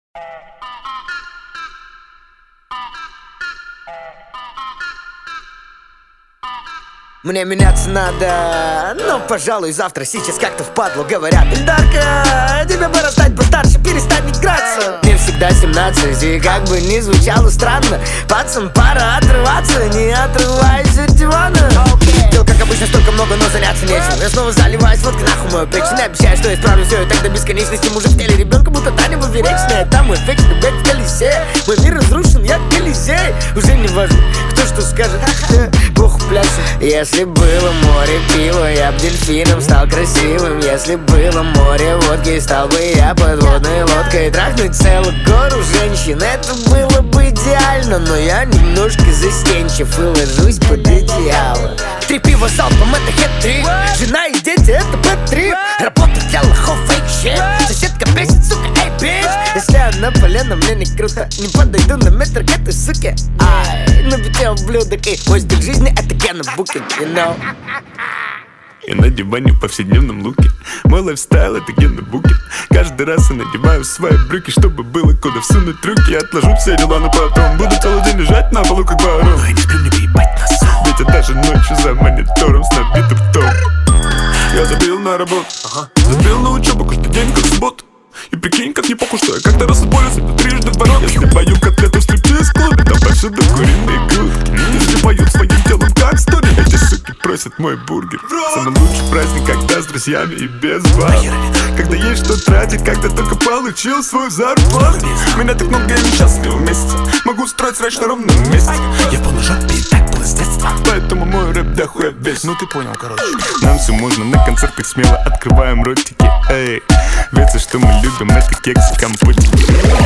Мне меняться надо, но, пожалуй, завтра, сейчас как-то впадлу. Говорят: Эльдарка, тебе пора стать постарше, перестань играться. Мне всегда 17, и как бы ни звучало странно, пацан, пора отрываться, не отрываясь от дивана. Дел, как обычно, столько много, но заняться нечем. Я снова заливаюсь водкой, нахуй мою печень. Не обещаю, что я исправлю все и так до бесконечности. Мужик в теле ребенка, будто Таня поперечная. Там мой вечный бэк в колесе. Мой мир разрушен, я Колизей. Уже не важно, кто что скажет, Бог пляшет. Если было море пива, я б дельфином стал красивым. Если было море водки, стал бы я подводной лодкой. Трахнуть целую гору женщин, это было бы идеально. Но я немножко застенчив и ложусь под одеяло. 3 пива залпом, это хет-трик. Жена и дети, это бэт-трип. Работа для лохов, фейк-щит. Соседка бесит, сука, эй, бич. Если она полена, мне не круто. Не подойду на метр к этой суке. Ай, на бите ублюдок. И мой стиль жизни — это Гена Букин, you know. Я на диване в повседневном луке. Мой лайфстайл — это Гена Букин. Каждый раз я надеваю свои брюки, чтобы было куда всунуть руки. Я отложу все дела, но потом буду целый день лежать на полу, как ворон. Ну и не сплю, не поебать на сон. Ведь я даже ночью за монитором с набитым том. Я забил на работу, забил на учебу, каждый день как суббота. И прикинь, как не похуй, что я как-то раз отборюсь, это трижды в ворот. Если пою котлету в стриптиз-клубе, там повсюду куриные грудки. Если поют своим телом как стори, эти суки просят мой бургер. Самый лучший праздник, когда с друзьями и без баб. Когда есть что тратить, когда только получил свою зарплату. Меня так много, я несчастлив вместе. Могу строить срач на ровном месте. Я полный жопе и так было с детства. Поэтому мой рэп дохуя весь. Ну ты понял, короче. Нам все можно, на концертах смело открываем ротики. Эй, ведь все, что мы любим, это кексы, компотики.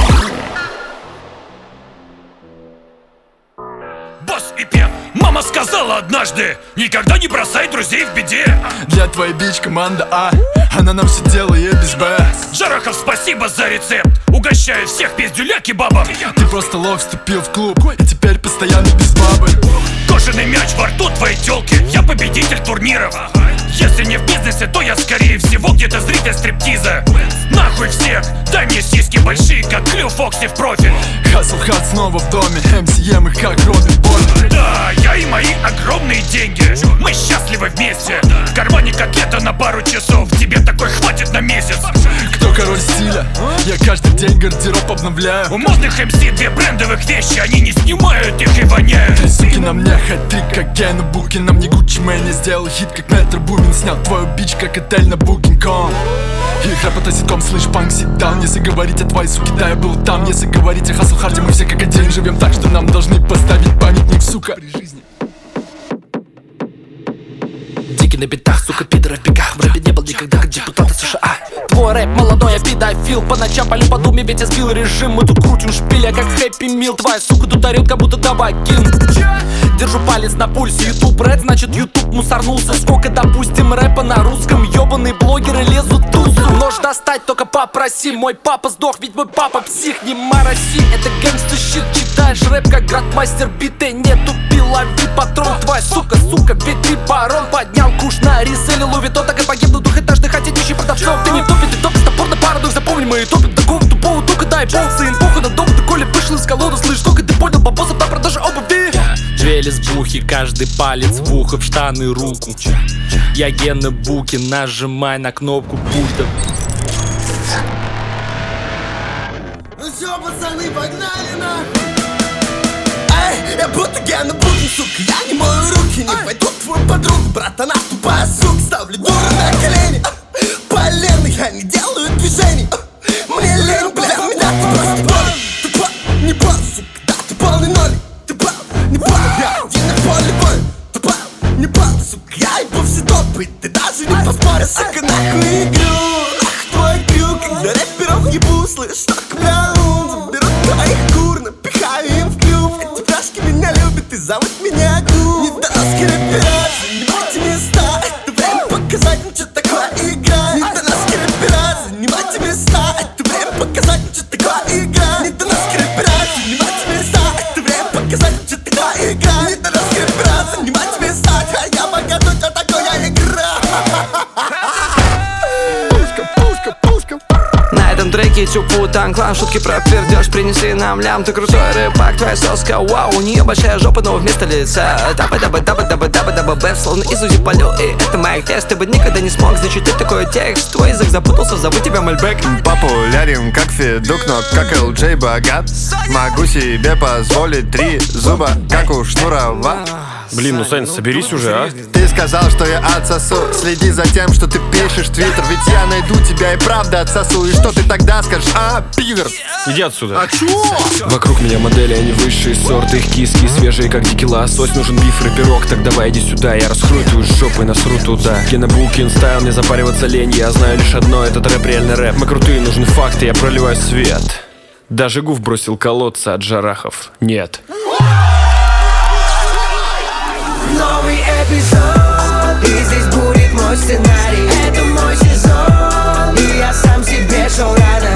Босс и Пен. Мама сказала однажды: никогда не бросай друзей в беде. Для твоей бич команда А, она нам все делает без Б. Жарахов, спасибо за рецепт. Угощаю всех пиздюля кебабом. Ты просто лох вступил в клуб и теперь постоянно без бабы. Кожаный мяч во рту твоей тёлки. Я победитель турниров. Если не в бизнесе, то я скорее всего где-то зритель стриптиза. Нахуй всех, дай мне сиськи большие, как Клю Фокси в профиль. Хасл Хат снова в доме, МСМ их как Робин Бой. Да, я и мои огромные деньги. Мы счастливы вместе. В кармане котлета на пару часов. Тебе такой хватит на месяц. Кто король стиля? Я каждый день гардероб обновляю. У модных МС 2 брендовых вещи. Они не снимают их и воняют. Ты, суки, на мне хэт-трик, как Гена Букин. На мне Гуччи Мэнни сделал хит, как Метро Бумин. Снял твою бич, как отель на Booking.com. Их рэп это ситком, слышь, панк, сит-даун. Если говорить о твоей суке, да, я был там. Если говорить о Хасл Харде, мы все как один. Живем так, что нам должны поставить памятник, сука, при жизни. Дикий на битах, сука, пидоров в бегах. В рэпе не был никогда, как депутаты США. Твой рэп молодой, я педофил. По ночам палю по думе, ведь я сбил режим. Мы тут крутим шпиля, как Хэппи Мил. Твоя сука тут орёт, как будто табакин. Держу палец на пульсе. Ютуб рэп, значит ютуб мусорнулся. Сколько, допустим, рэпа на русском. Ёбаные блогеры лезут в тусу. Нож достать, только попроси. Мой папа сдох, ведь мой папа псих. Не мороси, это гэнгста щит. Читаешь рэп, как градмастер биты. Не тупи, лови патрон. Твоя сука, ведь ты барон. Поднял куш на реселе Луви. То так и погибнут двухэтажных отечественных продавцов. Ты не топит, ты топит, топорно парадокс. Запомни, мы топим такого тупого. Только дай бог, сын, похуй на дом. Ты коли вышел из колоды, слышь, только ты понял, бабосов на продаже обуви. Джвелис бухи, каждый палец в ухо, в штаны руку. Я Гена Букин, нажимай на кнопку пульта. Ну всё, пацаны, погнали на. Эй, я будто Гена Букин, сука. Я не мою руки, не пойду в твою подругу. Брат, она тупая, сука. Ставлю дуру на колени. Полено, я не делаю движений. Мне лень, бля, меня ты просто болен. Ты пал, не пал, сука, да, ты полный ноль. Ты пал, не пал, я один на поле бой. Ты пал, не пал, сука, я ебу все топы. Ты даже не поспоришь, сука, нахуй игру. Ах, твой крюк, когда рэперов ебу, слышь, так, бля, заберу твоих кур, напихаю им в клюв. Эти пташки меня любят и зовут меня Гу. Недоносский рэпера, занимайте места. Это время показать, ну что такое игра. Недоносский рэпера, занимайте места. Это время показать, ну что такое игра. Недоносский рэпера, занимайте места. Это время показать, ну что такое игра. Недоносский рэпера, занимайте места. Я покажу, что такое игра. На этом треке Витю Путан Клан, шутки про пердеж, принеси нам лям. Ты крутой рыбак, твоя соска, вау. У нее большая жопа, но вместо лица даба-даба-даба-даба-даба-даба-даба-бэф. Словно из УЗИ полю, и это майк тест. Ты бы никогда не смог, значит ты такой текст. Твой язык запутался, зову тебя Мальбек. Популярен как Федук, но как ЛД богат. Могу себе позволить 3 зуба, как у Шнурова. Блин, ну Сань, соберись уже, а? Ты сказал, что я отсосу. Следи за тем, что ты пишешь в Твиттер. Ведь я найду тебя и правда отсосу. И что ты тогда скажешь, пидор? Иди отсюда. Вокруг меня модели, они высшие сорты. Их киски свежие, как дикий лосось. Нужен биф, рэперок, так давай иди сюда. Я раскрою твою жопу и насру туда. Генобукин стайл, не запариваться лень. Я знаю лишь одно, этот рэп реальный рэп. Мы крутые, нужны факты, я проливаю свет. Даже Гуф бросил колодца от Джарахов. Нет. Новый эпизод, и здесь будет мой сценарий. Это мой сезон, и я сам себе шоу рано.